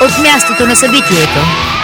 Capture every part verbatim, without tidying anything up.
от мястото на събитието.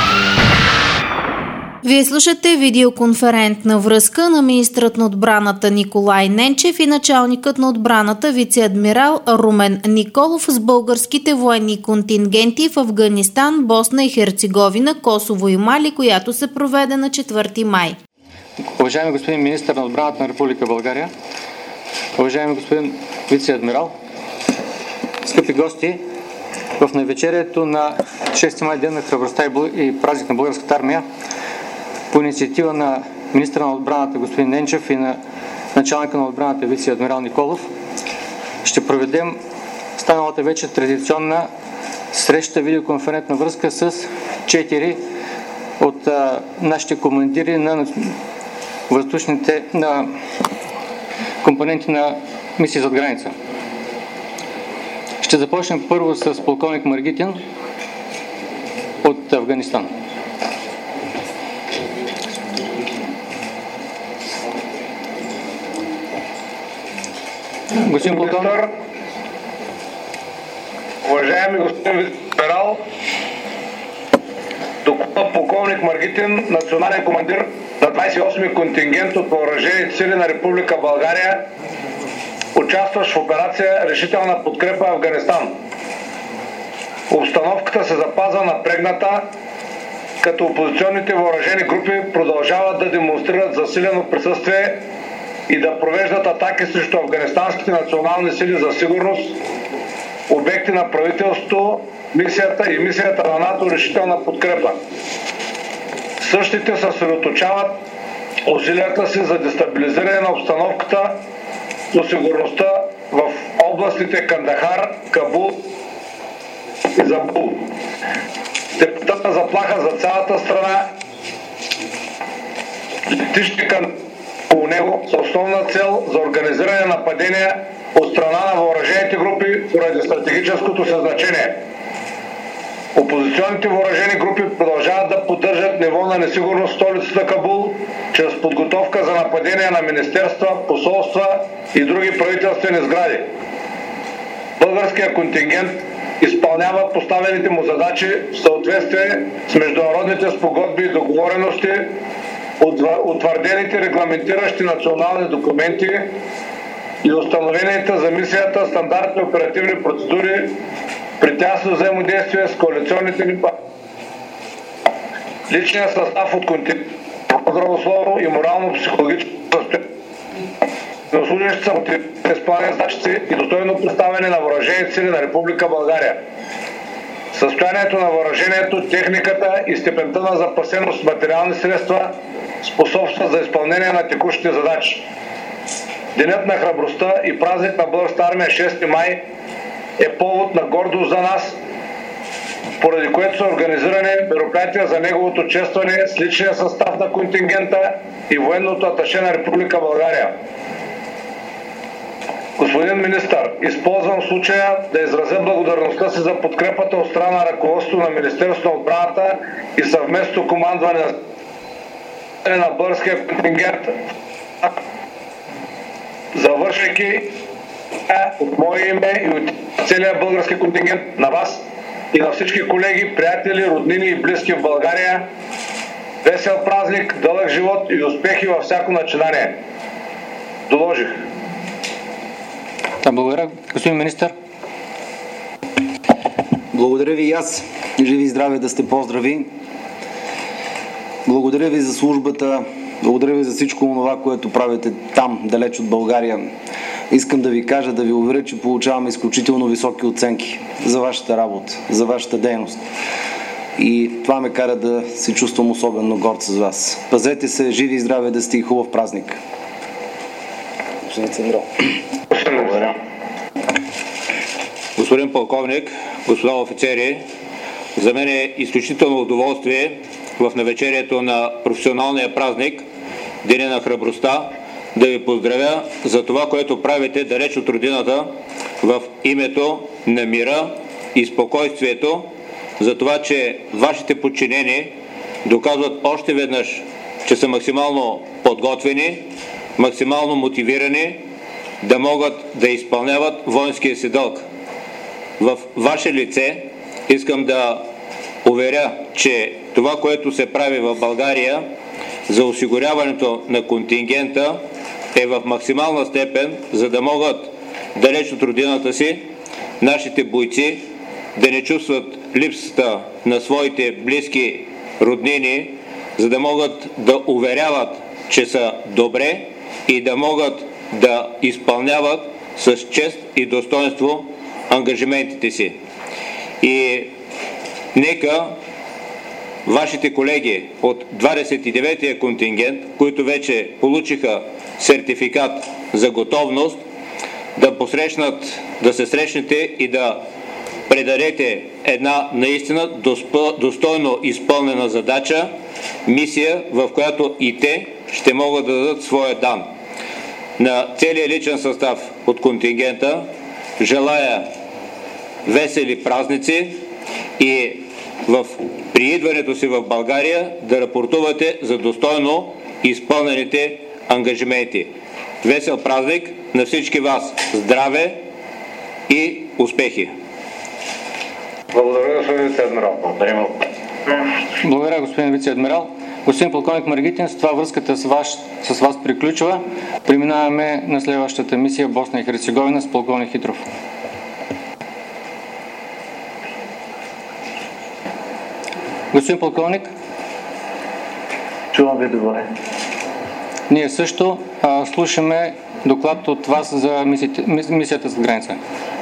Вие слушате видеоконферентна връзка на министърът на отбраната Николай Ненчев и началникът на отбраната вице-адмирал Румен Николов с българските военни контингенти в Афганистан, Босна и Херцеговина, Косово и Мали, която се проведе на четвърти май. Уважаеми господин министър на отбраната на Република България, уважаеми господин вице-адмирал, скъпи гости, в навечерието на шести май, ден на храбростта и празник на Българската армия, по инициатива на министъра на отбраната господин Ненчев и на началника на отбраната вице-адмирал Николов, ще проведем станалата вече традиционна среща видеоконферентна връзка с четири от а, нашите командири на въздушните на компоненти на мисии зад граница. Ще започнем първо с полковник Маргитин от Афганистан. Господин полковник. Уважаеми господин вице-адмирал, доклад полковник Маргитин, национален командир на двадесет и осми контингент от въоръжените сили на Република България, участващ в операция Решителна подкрепа Афганистан. Обстановката се запазва напрегната, като опозиционните въоръжени групи продължават да демонстрират засилено присъствие и да провеждат атаки срещу афганистанските национални сили за сигурност, обекти на правителството, мисията и мисията на НАТО Решителна подкрепа. Същите съсредоточават усилията си за дестабилизиране на обстановката по сигурността в областите Кандахар, Кабул и Забул. Тежката заплаха за цялата страна, летище към по него с основна цел за организиране на нападения от страна на въоръжените групи поради стратегическото си значение. Опозиционните въоръжени групи продължават да поддържат ниво на несигурност в столицата Кабул чрез подготовка за нападения на министерства, посолства и други правителствени сгради. Българският контингент изпълнява поставените му задачи в съответствие с международните спогодби и договорености, утвърдените регламентиращи национални документи и установените за мисията стандартни оперативни процедури при тясно взаимодействие с коалиционните ни партньори. Личният състав от контингент здравословно и морално-психологическо състояние на служащите са мотивирани изпълнение задачите и достойно представяне на въоръжените сили на Република България. Състоянието на въоръжението, техниката и степента на запасеност с материални средства способстват за изпълнение на текущите задачи. Денят на храбростта и празник на Българската армия шести май е повод на гордост за нас, поради което са организирани мероприятия за неговото честване с личния състав на контингента и военното аташе на Република България. Господин министър, използвам случая да изразя благодарността си за подкрепата от страна на ръководството на Министерството на отбраната и съвместно командване на българския контингент, завършвайки от мое име и от целия български контингент на вас и на всички колеги, приятели, роднини и близки в България. Весел празник, дълъг живот и успехи във всяко начинание. Доложих. Благодаря, господин министър. Благодаря ви и аз. Живи и здраве да сте поздрави. Благодаря ви за службата. Благодаря ви за всичко това, което правите там, далеч от България. Искам да ви кажа, да ви уверя, че получаваме изключително високи оценки за вашата работа, за вашата дейност. И това ме кара да се чувствам особено горд с вас. Пазете се, живи и здраве, да сте и хубав празник. Благодаря. Господин полковник, господа офицери, за мен е изключително удоволствие в навечерието на професионалния празник, Деня на храбростта, да ви поздравя за това, което правите далеч от родината в името на мира и спокойствието, за това, че вашите подчинени доказват още веднъж, че са максимално подготвени, максимално мотивирани да могат да изпълняват воинския си дълг. В ваше лице искам да уверя, че това, което се прави в България за осигуряването на контингента, е в максимална степен, за да могат далеч от родината си нашите бойци да не чувстват липсата на своите близки роднини, за да могат да уверяват, че са добре и да могат да изпълняват с чест и достоинство ангажиментите си. И нека вашите колеги от двадесет и деветия контингент, които вече получиха сертификат за готовност, да посрещнат, да се срещнете и да предадете една наистина достойно изпълнена задача, мисия, в която и те ще могат да дадат своя дан. На целия личен състав от контингента желая весели празници и в приидването си в България да рапортувате за достойно изпълнените ангажименти. Весел празник на всички вас! Здраве и успехи! Благодаря, господин вице-адмирал. Благодаря. Благодаря, господин вице-адмирал. Господин полковник Маргитин, с това връзката с вас, с вас приключва. Преминаваме на следващата мисия Босна и Херцеговина с полковник Хитров. Господин полковник. Чувам ви добре. Ние също а, слушаме доклад от вас за мисията, мисията с граница.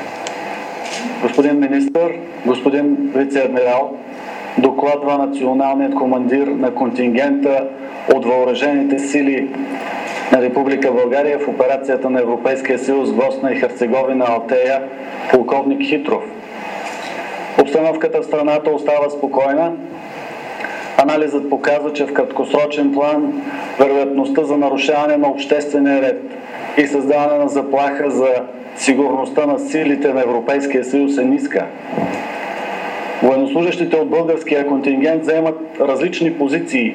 Господин министър, господин вице-адмирал, докладва националният командир на контингента от въоръжените сили на Република България в операцията на Европейския съюз в Босна и Херцеговина Алтея, полковник Хитров. Обстановката в страната остава спокойна. Анализът показва, че в краткосрочен план вероятността за нарушаване на обществения ред и създаване на заплаха за сигурността на силите на Европейския съюз е ниска. Военнослужащите от българския контингент заемат различни позиции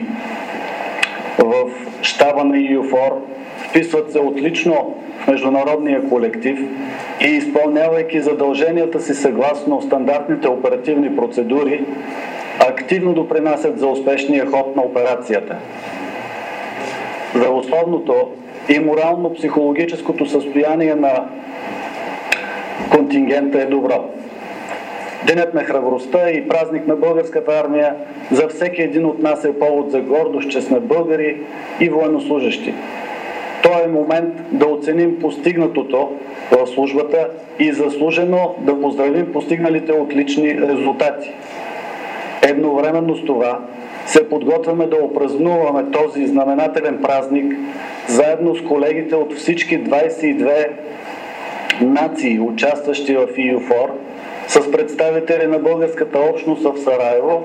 в щаба на ИЮФОР, вписват се отлично в международния колектив и, изпълнявайки задълженията си съгласно стандартните оперативни процедури, активно допринасят за успешния ход на операцията. Здравословното и морално-психологическото състояние на контингента е добро. Денят на храбростта и празник на българската армия за всеки един от нас е повод за гордост, че сме българи и военнослужащи. Това е момент да оценим постигнатото в службата и заслужено да поздравим постигналите отлични резултати. Едновременно с това се подготвяме да опразнуваме този знаменателен празник заедно с колегите от всички двадесет и две нации, участващи в ИЮФОР, с представители на българската общност в Сараево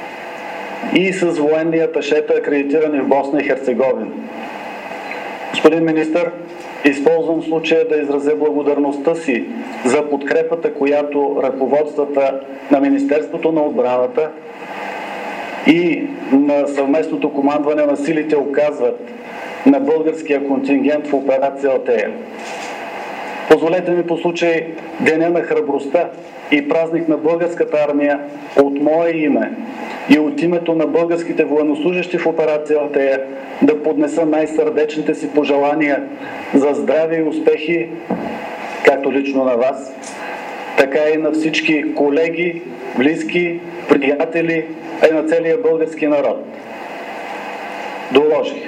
и с военни аташета, акредитирани в Босна и Херцеговина. Господин министър, използвам случая да изразя благодарността си за подкрепата, която ръководствата на Министерството на отбраната и на съвместното командване на силите оказват на българския контингент в операция Алтея. Позволете ми по случай Деня на храбростта и празник на българската армия от мое име и от името на българските военнослужащи в операция Алтея да поднеса най-сърдечните си пожелания за здраве и успехи, както лично на вас, така и на всички колеги, близки, приятели, а и на целия български народ. Доложих.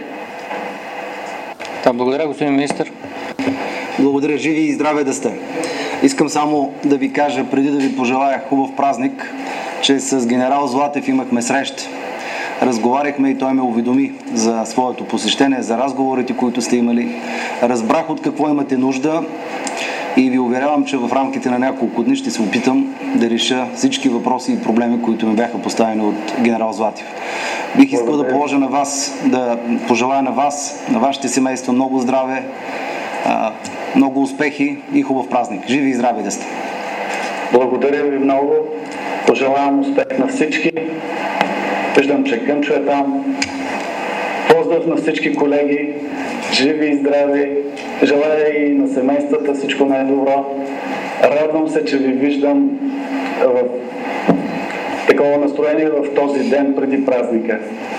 Да, благодаря, господин министър. Благодаря, живи и здраве да сте. Искам само да ви кажа, преди да ви пожелая хубав празник, че с генерал Златев имахме среща. Разговаряхме и той ме уведоми за своето посещение, за разговорите, които сте имали. Разбрах от какво имате нужда и ви уверявам, че в рамките на няколко дни ще се опитам да реша всички въпроси и проблеми, които ми бяха поставени от генерал Златев. Бих искал да положа на вас, да пожелая на вас, на вашите семейства много здраве, много успехи и хубав празник. Живи и здрави да сте! Благодаря ви много. Пожелавам успех на всички. Виждам, че Кънчо е там. Поздрав на всички колеги. Живи и здрави. Желая и на семействата всичко най-добро. Радвам се, че ви виждам в такова настроение в този ден преди празника?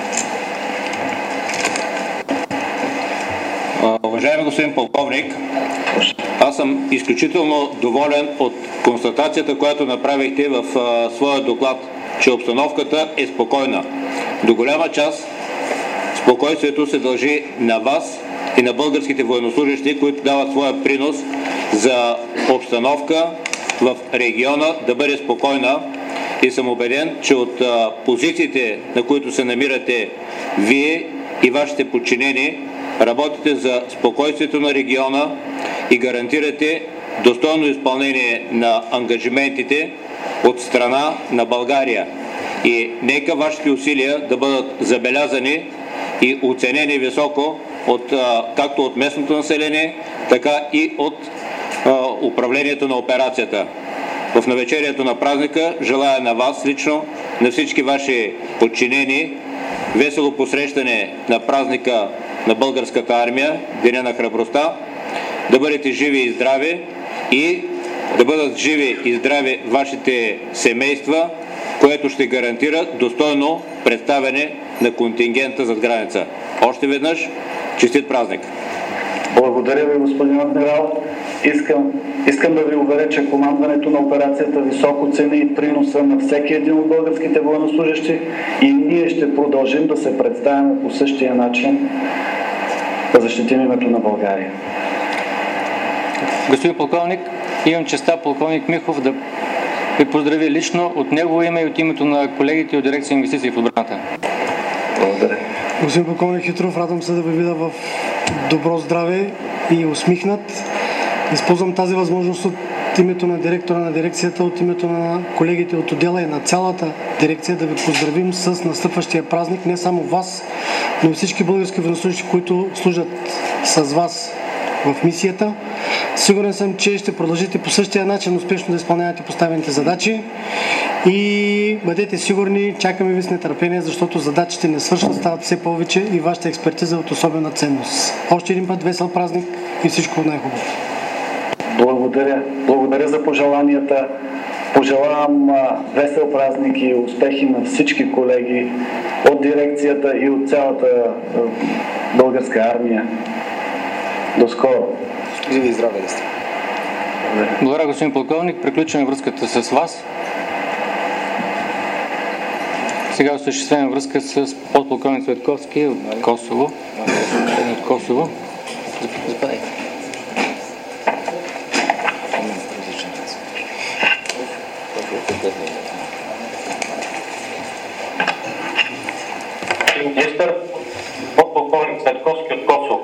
Уважаеми господин полковник, аз съм изключително доволен от констатацията, която направихте в а, своя доклад, че обстановката е спокойна. До голяма част спокойствието се дължи на вас и на българските военнослужащи, които дават своя принос за обстановка в региона да бъде спокойна, и съм убеден, че от а, позициите, на които се намирате вие и вашите подчинени, работите за спокойствието на региона и гарантирате достойно изпълнение на ангажиментите от страна на България. И нека вашите усилия да бъдат забелязани и оценени високо от, а, както от местното население, така и от а, управлението на операцията. В навечерието на празника желая на вас лично, на всички ваши подчинени, весело посрещане на празника на Българската армия, Деня на храбростта, да бъдете живи и здрави и да бъдат живи и здрави вашите семейства, което ще гарантира достойно представяне на контингента зад граница. Още веднъж, честит празник! Благодаря ви, господин адмирал. Искам, искам да ви уверя, че командването на операцията високо цени и приноса на всеки един от българските военнослужащи и ние ще продължим да се представяме по същия начин да защитим името на България. Господин полковник, имам честа полковник Михов да ви поздрави лично от негово име и от името на колегите от дирекция инвестиции в отбраната. Благодаря. Господин полковник Хитров, радвам се да ви видя в добро здраве и усмихнат. Използвам тази възможност от името на директора на дирекцията, от името на колегите от отдела и на цялата дирекция да ви поздравим с настъпващия празник. Не само вас, но и всички български военнослужащи, които служат с вас в мисията. Сигурен съм, че ще продължите по същия начин успешно да изпълнявате поставените задачи и бъдете сигурни, чакаме ви с нетърпение, защото задачите не свършват, стават все повече и вашата експертиза е от особена ценност. Още един път весел празник и всичко най-хубаво. Благодаря. Благодаря за пожеланията. Пожелавам а, весел празник и успехи на всички колеги от дирекцията и от цялата а, българска армия. До скоро. Живи и здраве да сте. Благодаря, господин полковник. Приключваме връзката с вас. Сега осъществяваме връзка с подполковник Цветковски от Косово. От Косово. Заповядайте. Министър, подполковник Цветковски от Косово.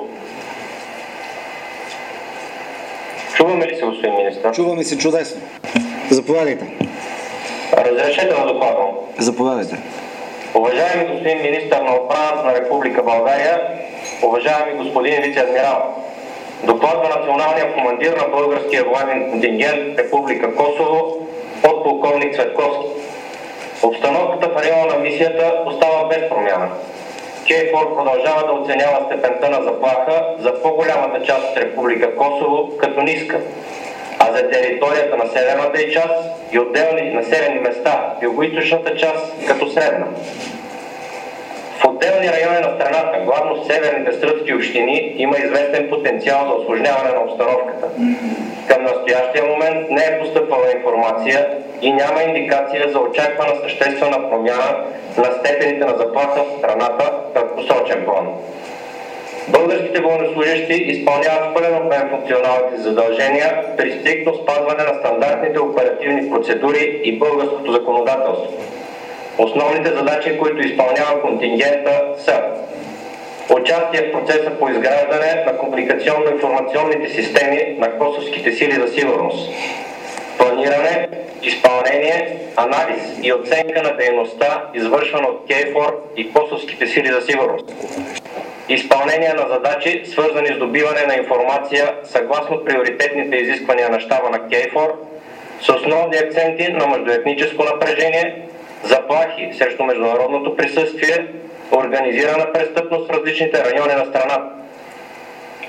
Чуваме ли се, господин министър? Чуваме се чудесно. Заповядайте. Разрешете да докладвам. Заповядайте. Уважаеми господин министър на отбраната на Република България, уважаеми господин вице-адмирал, докладва националния командир на българския военен контингент Република Косово, подполковник Цветковски. Обстановката в района на мисията остава без промяна. КЕЙФОР продължава да оценява степента на заплаха за по-голямата част от Република Косово като ниска, а за територията на северната й част и отделни населени места в югоизточната част като средна. В отделни райони на страната, главно в северните сръбски общини, има известен потенциал за усложняване на обстановката. Към настоящия момент не е постъпвала информация и няма индикация за очаквана съществена промяна на степените на заплаха в страната в краткосрочен план. Българските военнослужащи изпълняват в пълен обем функционалните задължения при стриктно спазване на стандартните оперативни процедури и българското законодателство. Основните задачи, които изпълнява контингента, са участие в процеса по изграждане на комуникационно-информационните системи на косовските сили за сигурност, планиране, изпълнение, анализ и оценка на дейността, извършвана от КЕЙФОР и косовските сили за сигурност, изпълнение на задачи, свързани с добиване на информация съгласно приоритетните изисквания на щаба на КЕЙФОР, с основни акценти на междуетническо напрежение, заплахи срещу международното присъствие, организирана престъпност в различните райони на страната.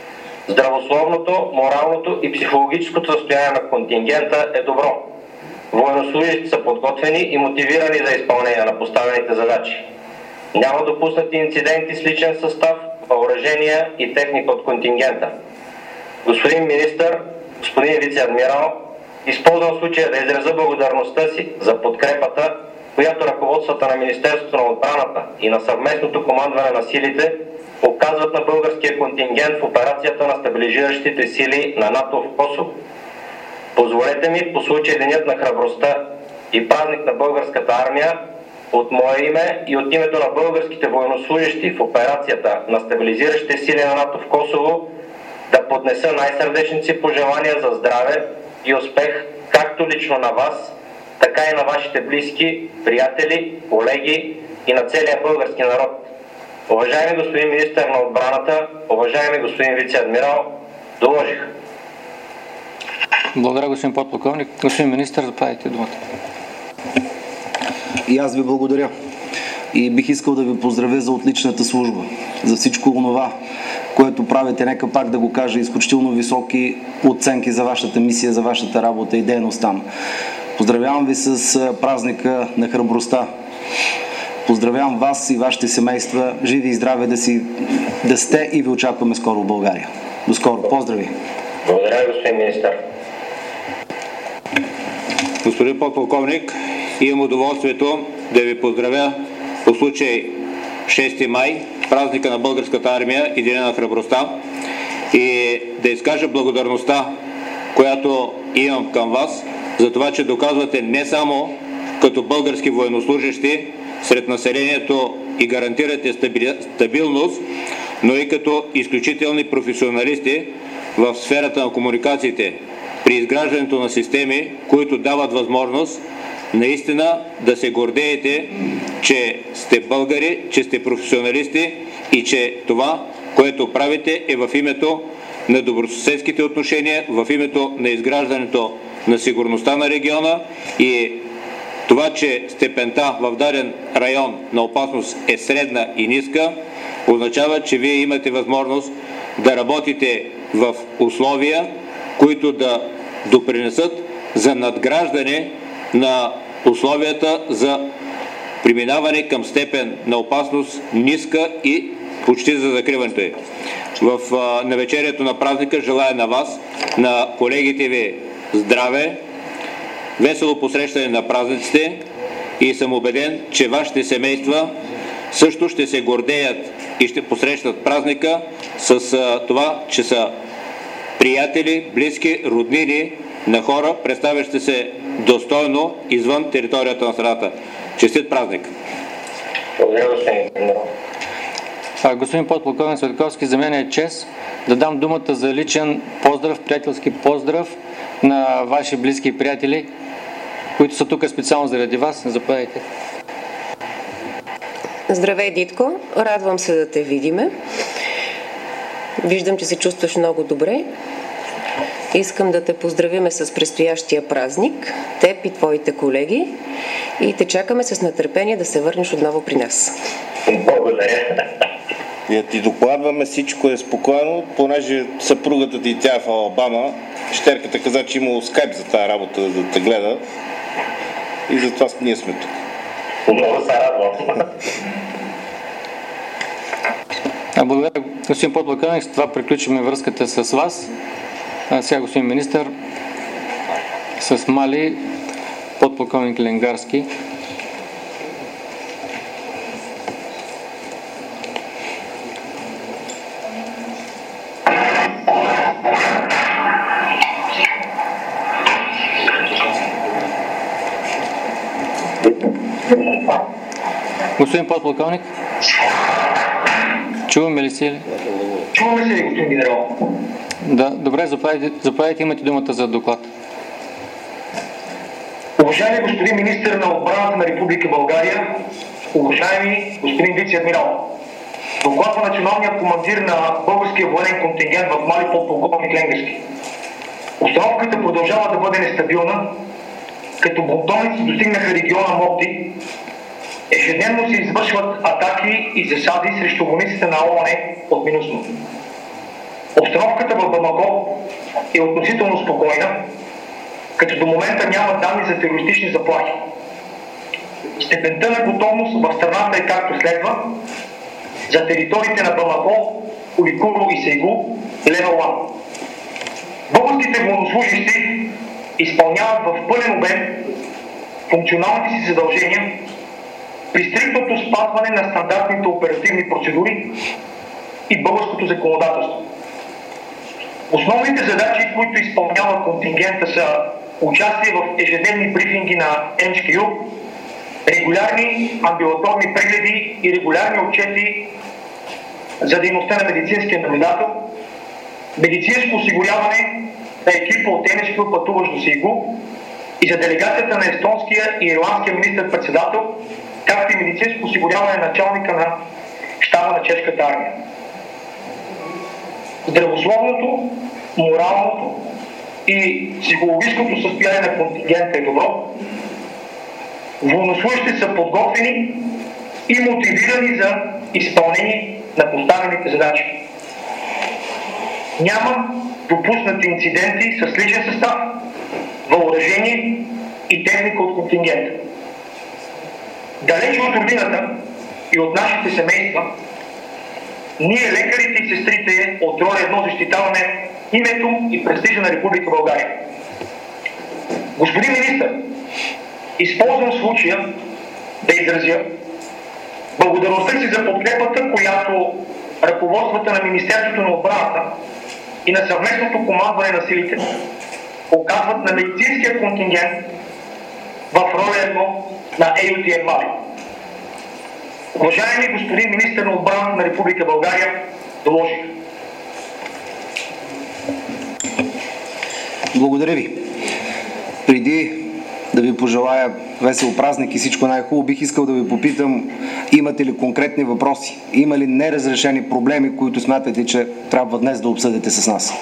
Здравословното, моралното и психологическото състояние на контингента е добро. Военнослужащите са подготвени и мотивирани за изпълнение на поставените задачи. Няма допуснати инциденти с личен състав, въоръжения и техника от контингента. Господин министър, господин вице-адмирал, използвам случая да изразя благодарността си за подкрепата, която ръководствата на Министерството на отбраната и на съвместното командване на силите оказват на българския контингент в операцията на стабилизиращите сили на НАТО в Косово. Позволете ми по случай Денят на храбростта и празник на българската армия от мое име и от името на българските военнослужащи в операцията на стабилизиращите сили на НАТО в Косово да поднеса най-сърдечните си пожелания за здраве и успех както лично на вас, така и на вашите близки, приятели, колеги и на целия български народ. Уважаеми господин министър на отбраната, уважаеми господин вице-адмирал, доложих. Благодаря, господин подполковник. Господин министър, заповядайте думата. И аз ви благодаря. И бих искал да ви поздравя за отличната служба, за всичко онова, което правите. Нека пак да го кажа, изключително високи оценки за вашата мисия, за вашата работа и дейност там. Поздравявам ви с празника на храбростта. Поздравявам вас и вашите семейства. Живи и здраве да, си, да сте и ви очакваме скоро в България. До скоро. Поздрави! Благодаря, господин министър. Господин подполковник, имам удоволствието да ви поздравя по случай шести май, празника на българската армия и Деня на храбростта, и да изкажа благодарността, която имам към вас, за това, че доказвате не само като български военнослужащи сред населението и гарантирате стабилност, но и като изключителни професионалисти в сферата на комуникациите при изграждането на системи, които дават възможност наистина да се гордеете, че сте българи, че сте професионалисти и че това, което правите, е в името на добросъседските отношения, в името на изграждането на сигурността на региона, и това, че степента в даден район на опасност е средна и ниска, означава, че вие имате възможност да работите в условия, които да допринесат за надграждане на условията за преминаване към степен на опасност ниска и почти за закриването й. В а, навечерието на празника желая на вас, на колегите ви здраве, весело посрещане на празниците, и съм убеден, че вашите семейства също ще се гордеят и ще посрещат празника с а, това, че са приятели, близки, роднини на хора, представящи се достойно извън територията на страната. Честит празник! Благодаря, господин. Господин подполковник Цветковски, за мен е чест да дам думата за личен поздрав, приятелски поздрав на ваши близки приятели, които са тук специално заради вас. Заповядайте. Здравей, Дитко! Радвам се да те видиме. Виждам, че се чувстваш много добре. Искам да те поздравиме с предстоящия празник, теб и твоите колеги, и те чакаме с нетърпение да се върнеш отново при нас. Благодаря. И ти докладваме, всичко е спокойно, понеже съпругата ти, тя е в Алабама. Щерката каза, че имало скайп за тази работа да те гледа, и затова ние сме тук. Много се радвам. Благодаря, господин подполковник. С това приключваме връзката с вас. А сега, господин министър, с Мали, подполковник Ленгарски. Господин подполковник, чуваме ли си? Чуваме се ли, господин генерал? Да, добре, заповядайте, заповядайте, имате думата за доклад. Уважаеми господин министър на отбраната на Република България, уважаеми господин вице-адмирал, докладва националният командир на българския военен контингент в Мали, подполковник Ленгарски. Обстановката продължава да бъде нестабилна, като бунтовници достигнаха региона Мопти. Ежедневно се извършват атаки и засади срещу войниците на ООН от Минусно. Обстановката в Бамако е относително спокойна, като до момента няма данни за терористични заплахи. Степента на готовност в страната е както следва: за териториите на Бамако, Куликуро и Сейгу – Level едно. Българските военнослужащи изпълняват в пълен обем функционалните си задължения при стриктното спазване на стандартните оперативни процедури и българското законодателство. Основните задачи, които изпълнява контингента, са участие в ежедневни брифинги на Ем Ейч Кю, регулярни амбулаторни прегледи и регулярни отчети за дейността на медицинския наблюдател, медицинско осигуряване на екипа от Ем Ейч Кю, пътуващ до Сейгу, и за делегацията на естонския и ирландския министър-председател, както и медицинско осигуряване на началника на щаба на чешката армия. Здравословното, моралното и психологическото състояние на контингента е добро. Военнослужащите са подготвени и мотивирани за изпълнение на поставените задачи. Няма допуснати инциденти с личен състав, въоръжение и техника от контингента. Далече от родината и от нашите семейства, ние, лекарите и сестрите от роля едно, защитаваме името и престижа на Република България. Господин министър, използвам случая да изразя благодарността си за подкрепата, която ръководствата на Министерството на отбраната и на съвместното командване на силите оказват на медицинския контингент в роля едно на Ей Ю Ти Ем Мали. Уважаеми господин министър на отбраната на Република България, доложих. Благодаря ви. Преди да ви пожелая весел празник и всичко най-хубаво, бих искал да ви попитам, имате ли конкретни въпроси? Има ли неразрешени проблеми, които смятате, че трябва днес да обсъдите с нас?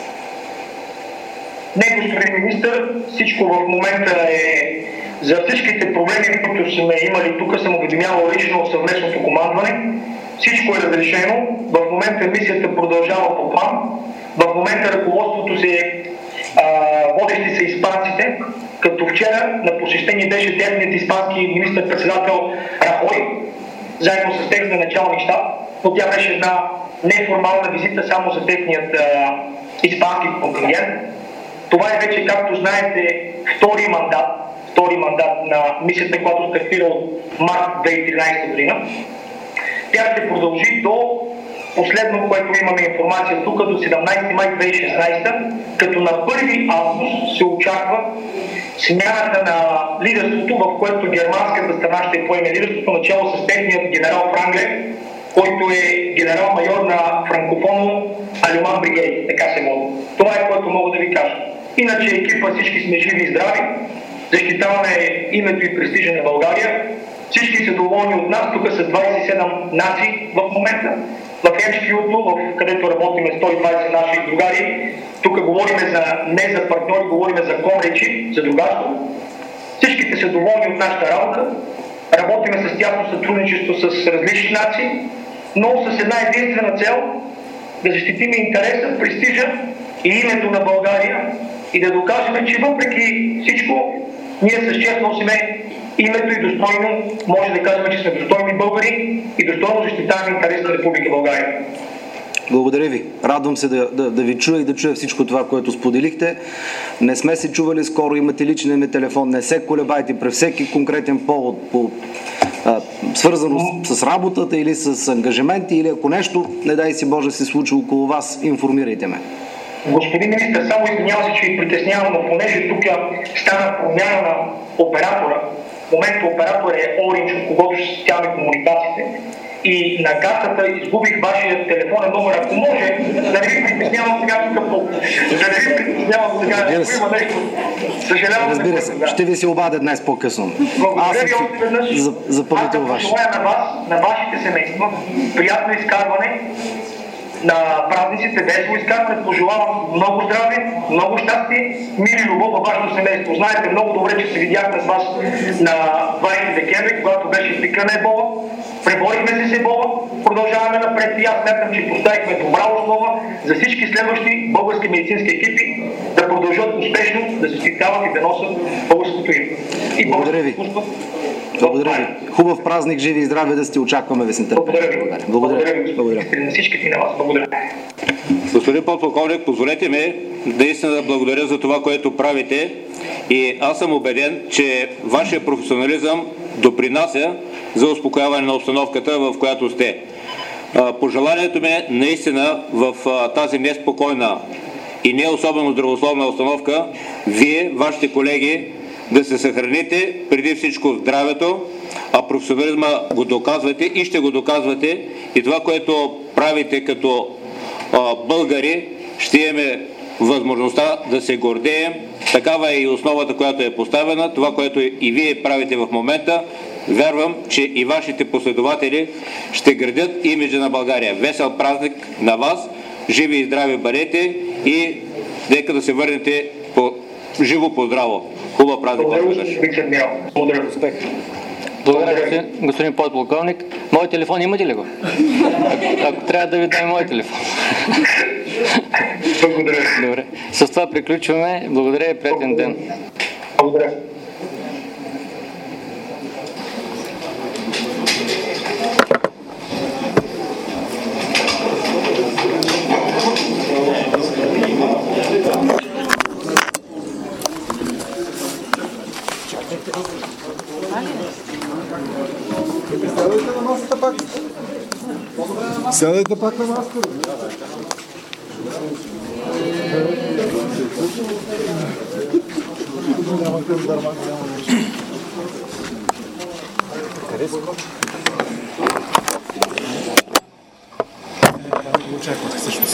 Не, господин министър, всичко в момента е за всичките проблеми, които сме имали тук, съм уведомявал лично от съвместното командване. Всичко е разрешено. В момента мисията продължава по план. В момента ръководството се а, водещи са испанците, като вчера на посещение беше техният испански министър-председател Рахой, заедно с техния началник щаб, но тя беше една неформална визита само за техният а, испански контингент. Това е вече, както знаете, втори мандат, втори мандат на мисията, която стартира от март две хиляди и тринадесета година. Тя ще продължи до последно, което имаме информация тук, до седемнадесети май две хиляди и шестнадесета, като на първи август се очаква смяната на лидерството, в което германската страна ще поеме лидерството, начало с техният генерал Франгле, който е генерал-майор на франкофоно Алюман Бригейд, така се води. Това е, което мога да ви кажа. Иначе екипа всички сме живи и здрави, защитаваме името и престижа на България. Всички са доволни от нас. Тук са двадесет и седем нации в момента. В Ем Ейч Кю, където работим сто и двадесет наши другари, тук говорим за, не за партньори, говорим за комречи, за другарство. Всичките са доволни от нашата работа. Работиме с тясно сътрудничество с различни нации, но с една единствена цел да защитим интереса, престижа и името на България и да докажем, че въпреки всичко ние с чест носиме името и достойно, може да кажем, че сме достойни българи и достойно защитаваме интерес на Република България. Благодаря ви. Радвам се да, да, да ви чуя и да чуя всичко това, което споделихте. Не сме се чували скоро, имате личен ми телефон, не се колебайте при всеки конкретен повод, по, а, свързано с, с работата или с ангажименти, или ако нещо, не дай си Боже, се случи около вас, информирайте ме. Господин министър, само извинявам се, че ви притеснявам, но понеже тук стана промяна на оператора, в момента оператор е Orange, от когото ще състояваме комуникациите, и на картата изгубих вашия телефонен номер. Ако може, да не ви притеснявам сега тук по... Да не ви притеснявам сега, ако има нещо. Съжалявам. Разбира се, ще ви се обадя днес по-късно. Благодаря ви още веднъж. За, запълнител Аз ваше. желая на вас, на вашите семейства, приятно изкарване на празниците, весело изкарване. Пожелавам много здраве, много щастие, мир и любов във вашето семейство. Знаете много добре, че се видяхме с вас на двадесети декември, когато беше изпикана ебола. Преборихме се с ебола, продължаваме напред и аз смятам, че поставихме добра основа за всички следващи български медицински екипи да продължат успешно да се изпитават и да носят българското име. Благодаря ви. Благодаря ви. Хубав празник, живи и здраве да сте, очакваме ви с нетърпение. Благодаря ви. Благодаря ви. Благодаря. На всички на вас. Благодаря. Господин подполковник, позволете ми наистина да благодаря за това, което правите, и аз съм убеден, че вашия професионализъм допринася за успокояване на обстановката, в която сте. Пожеланието ми е наистина в тази неспокойна и не особено здравословна установка, вие, вашите колеги, да се съхраните преди всичко здравето, а професионализма го доказвате и ще го доказвате, и това, което правите като а, българи, ще имаме възможността да се гордеем. Такава е и основата, която е поставена. Това, което и вие правите в момента, вярвам, че и вашите последователи ще градят имиджа на България. Весел празник на вас, живи и здрави бъдете и нека да се върнете по живо, по здраво. Хубав празник. Благодаря. Успех. Благодаря, господин, господин подполковник. Мой телефон имате ли го? Ако, ако трябва да ви дай мой телефон. Благодаря. Добре. С това приключваме. Благодаря и приятен ден. Благодаря. Сядайте на масата пак. Сядайте пак на масата. Очаквах всъщност.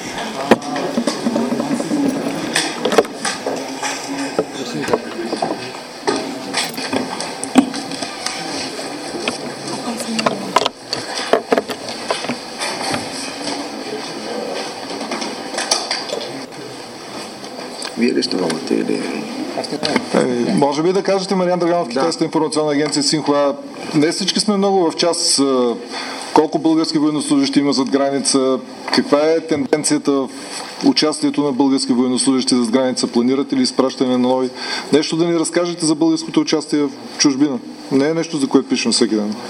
Вие ли ще водите или... Е, може би да кажете, Мариан Драганов, Китайската информационна агенция Синхуа. Не всички сме много в час. Колко български военнослужащи има зад граница? Каква е тенденцията в участието на български военнослужащи зад граница? Планирате ли изпращане на нови? Нещо да ни разкажете за българското участие в чужбина. Не е нещо, за което пишем всеки ден.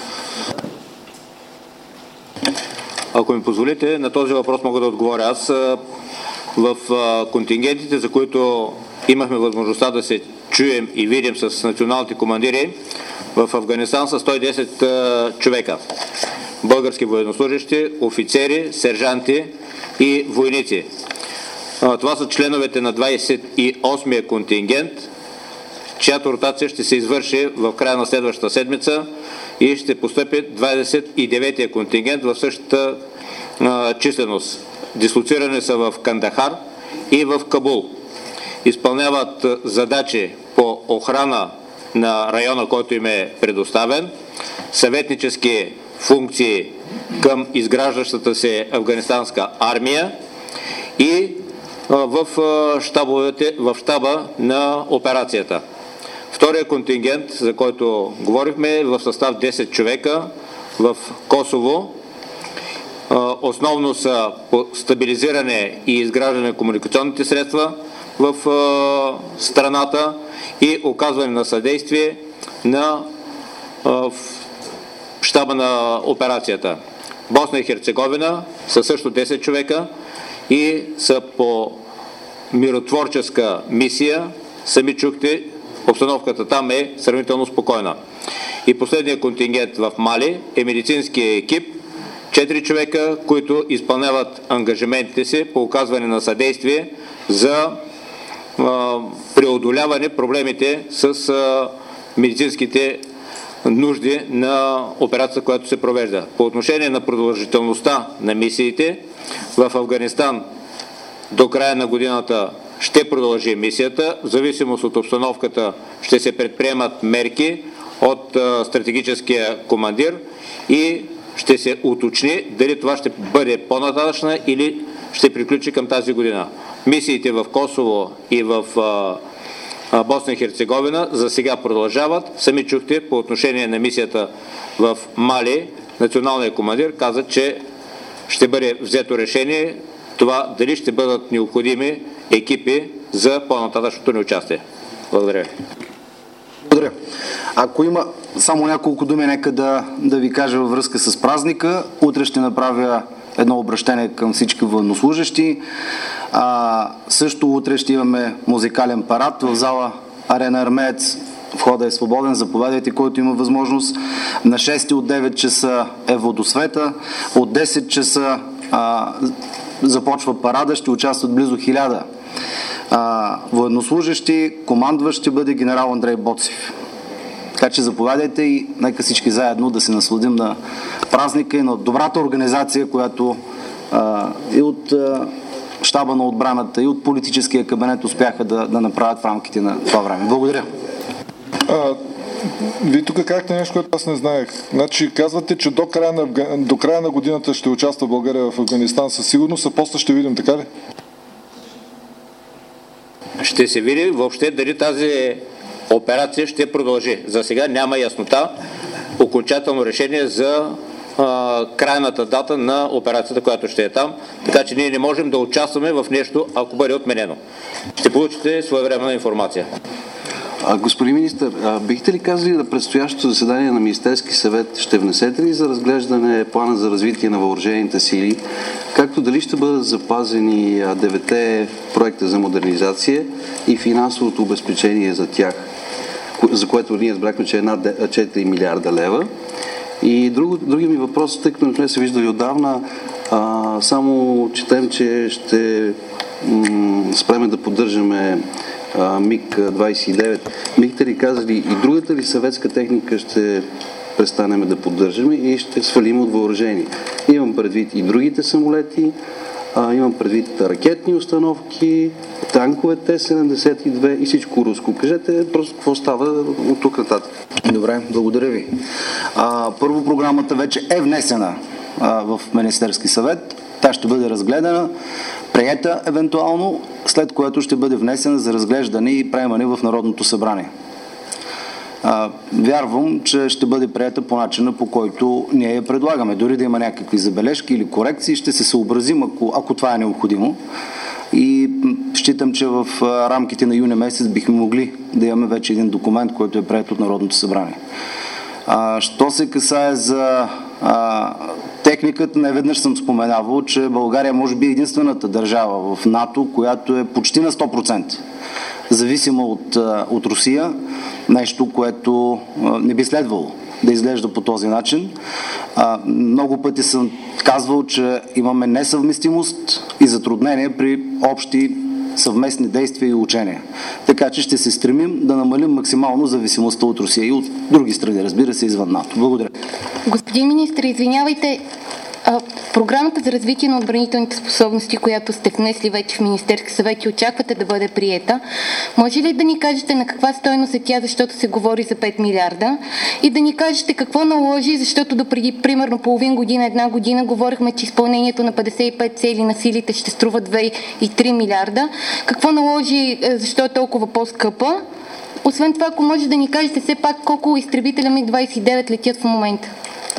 Ако ми позволите, на този въпрос мога да отговоря. Аз в контингентите, за които имахме възможността да се чуем и видим с националните командири, в Афганистан са сто и десет човека. Български военнослужащи, офицери, сержанти и войници. Това са членовете на двадесет и осмия контингент, чиято ротация ще се извърши в края на следващата седмица и ще постъпи двадесет и деветия контингент в същата а, численост. Дислоцирани са в Кандахар и в Кабул. Изпълняват задачи по охрана на района, който им е предоставен, съветнически функции към изграждащата се афганистанска армия и в, щабовете, в щаба на операцията. Втория контингент, за който говорихме, е в състав десет човека в Косово. Основно са по стабилизиране и изграждане на комуникационните средства в страната и оказване на съдействие на щаба на операцията. Босна и Херцеговина са също десет човека и са по миротворческа мисия. Сами чухте, обстановката там е сравнително спокойна. И последният контингент в Мали е медицинския екип, четири човека, които изпълняват ангажиментите си по оказване на съдействие за а, преодоляване проблемите с а, медицинските нужди на операцията, която се провежда. По отношение на продължителността на мисиите, в Афганистан до края на годината ще продължи мисията. В зависимост от обстановката ще се предприемат мерки от а, стратегическия командир и ще се уточни дали това ще бъде по-нататъчна или ще приключи към тази година. Мисиите в Косово и в а, Босна и Херцеговина за сега продължават. Сами чухте по отношение на мисията в Мали, националният командир каза, че ще бъде взето решение това дали ще бъдат необходими екипи за по-нататъчното ни участие. Благодаря ви. Благодаря. Ако има само няколко думи, нека да, да ви кажа във връзка с празника. Утре ще направя едно обращение към всички военнослужащи. А, също утре ще имаме музикален парад в зала Арена Армеец. Входа е свободен, заповядайте, който има възможност. На шести от девет часа е водосвета. От десет часа а, започва парада, ще участват близо хиляда военнослужащи. Командващ ще бъде генерал Андрей Боцев. Така че заповядайте и нека всички заедно да се насладим на празника и на добрата организация, която а, и от а, щаба на отбраната, и от политическия кабинет успяха да, да направят в рамките на това време. Благодаря. А, вие тук казахте нещо, което аз не знаех. Значи казвате, че до края на, до края на годината ще участва България в Афганистан със сигурност, а после ще видим, така ли? Ще се види въобще дали тази операция ще продължи. За сега няма яснота, окончателно решение за а, крайната дата на операцията, която ще е там, така че ние не можем да участваме в нещо, ако бъде отменено. Ще получите своевременна информация. А, господин министър, а, бихте ли казали на предстоящото заседание на Министерски съвет ще внесете ли за разглеждане плана за развитие на въоръжените сили, както дали ще бъдат запазени девете проекта за модернизация и финансовото обезпечение за тях, за което ние разбрахме, че е над четири милиарда лева. И друг, други ми въпрос, тъй като не сме се виждали отдавна, а, само четем, че ще м- спреме да поддържаме МиГ двадесет и девет. Бихте ли казали и другата ли съветска техника ще престанем да поддържаме и ще свалим от въоръжение? Имам предвид и другите самолети, а, имам предвид ракетни установки, танкове Т седемдесет и две и всичко руско. Кажете просто какво става от тук нататък. Добре, благодаря ви. А, първо, програмата вече е внесена а, в Министерски съвет. Тя ще бъде разгледана, приета евентуално, след което ще бъде внесена за разглеждане и приемане в Народното събрание. А, вярвам, че ще бъде приета по начина, по който ние я предлагаме. Дори да има някакви забележки или корекции, ще се съобразим, ако, ако това е необходимо. И считам, че в рамките на юни месец бихме могли да имаме вече един документ, който е приет от Народното събрание. А, що се касае за а, техниката, неведнъж съм споменавал, че България може би е единствената държава в НАТО, която е почти на сто процента зависима от, от Русия, нещо, което а, не би следвало да изглежда по този начин. А, много пъти съм казвал, че имаме несъвместимост и затруднения при общи съвместни действия и учения. Така че ще се стремим да намалим максимално зависимостта от Русия и от други страни, разбира се, извън НАТО. Благодаря. Господин министър, извинявайте, а, програмата за развитие на отбранителните способности, която сте внесли вече в Министерски съвет и очаквате да бъде приета, може ли да ни кажете на каква стойност е тя, защото се говори за пет милиарда, и да ни кажете какво наложи, защото допреди примерно половин година, една година говорихме, че изпълнението на петдесет и пет цели на силите ще струва две и три милиарда. Какво наложи, защо е толкова по-скъпа? Освен това, ако може да ни кажете все пак колко изтребителя МиГ двадесет и девет летят в момента.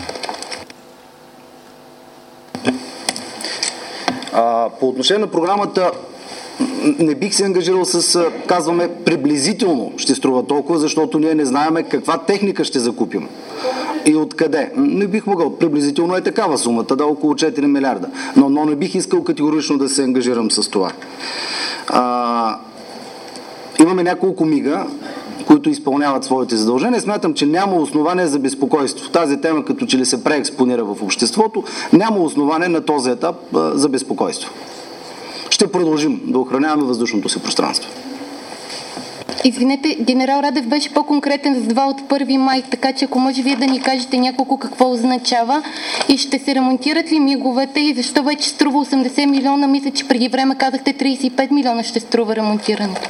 А, по отношение на програмата не бих се ангажирал с, казваме, приблизително ще струва толкова, защото ние не знаем каква техника ще закупим и откъде. Не бих могъл. Приблизително е такава сумата, да, около четири милиарда. Но, но не бих искал категорично да се ангажирам с това. А, имаме няколко МиГа, които изпълняват своите задължения. Смятам, че няма основание за безпокойство. Тази тема, като че ли се преекспонира в обществото, няма основание на този етап а, за безпокойство. Ще продължим да охраняваме въздушното си пространство. Извинете, генерал Радев беше по-конкретен за два от първи май, така че ако може вие да ни кажете няколко какво означава и ще се ремонтират ли миговете и защо вече струва осемдесет милиона, мисля, че преди време казахте тридесет и пет милиона ще струва ремонтирането.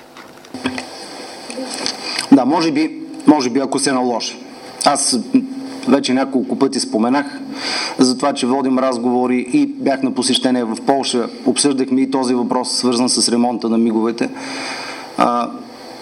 Да, може би, може би ако се наложи. Аз Вече няколко пъти споменах за това, че водим разговори и бях на посещение в Полша. Обсъждахме и този въпрос, свързан с ремонта на миговете. А,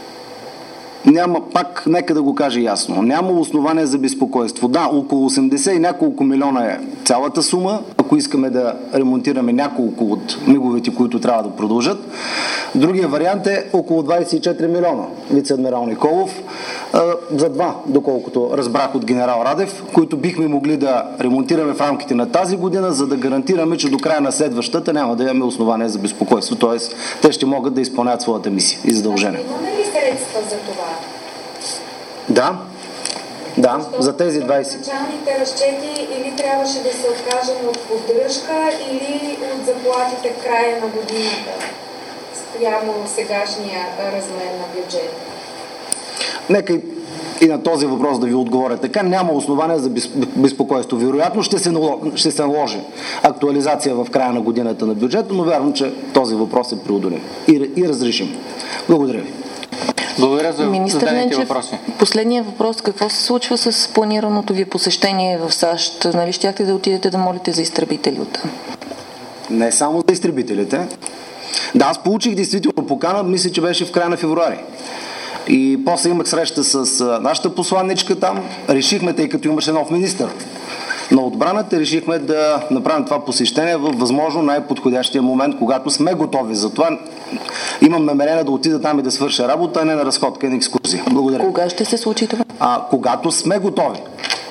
Няма, пак, нека да го кажа ясно, няма основание за безпокойство. Да, около осемдесет и няколко милиона е цялата сума, ако искаме да ремонтираме няколко от миговете, които трябва да продължат. Другия вариант е около двадесет и четири милиона, вице-адмирал Николов, за два, доколкото разбрах от генерал Радев, които бихме могли да ремонтираме в рамките на тази година, за да гарантираме, че до края на следващата няма да имаме основание за безпокойство. Т.е. те ще могат да изпълняват своята мисия и задължение. Имаме ли средства за това? Да, да, за тези двадесет. Началните разчети или трябваше да се откажем от поддръжка, или от заплатите в края на годината, спрямо сегашния размер на бюджет? Нека и, и на този въпрос да ви отговоря така. Няма основания за безпокойство. Вероятно ще се, наложи, ще се наложи актуализация в края на годината на бюджета, но вярвам, че този въпрос е преодолим и, и разрешим. Благодаря ви. Благодаря за Министър зададените Ненчев, въпроси. Последният въпрос. Какво се случва с планираното ви посещение в САЩ? Нали щяхте да отидете да молите за изтребители оттам? Не само за изтребителите. Да, аз получих действително покана, мисля, че беше в края на февруари. И после имах среща с нашата посланничка там. Решихме, тъй като имаше нов министър на отбраната, решихме да направим това посещение в възможно най-подходящия момент, когато сме готови. Затова имам намерение да отида там и да свърша работа, а не на разходка и на екскурзия. Благодаря. Кога ще се случи това? А, когато сме готови.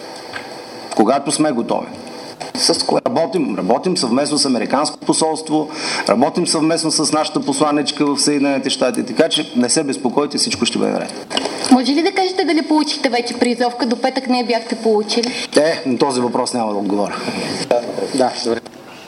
Когато сме готови. С кое? Работим, работим съвместно с Американско посолство, работим съвместно с нашата посланничка в Съединените щати, така че не се безпокойте, всичко ще бъде наред. Може ли да кажете дали получихте вече призовка? До петък не я бяхте получили? Е, на този въпрос няма да отговоря. Да, добре.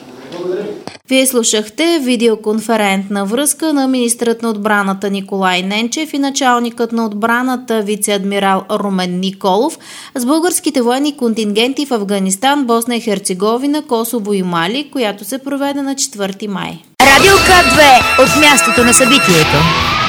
Вие слушахте видеоконферентна връзка на министрът на отбраната Николай Ненчев и началникът на отбраната вице-адмирал Румен Николов с българските военни контингенти в Афганистан, Босна и Херцеговина, Косово и Мали, която се проведе на четвърти май. Радио К две от мястото на събитието.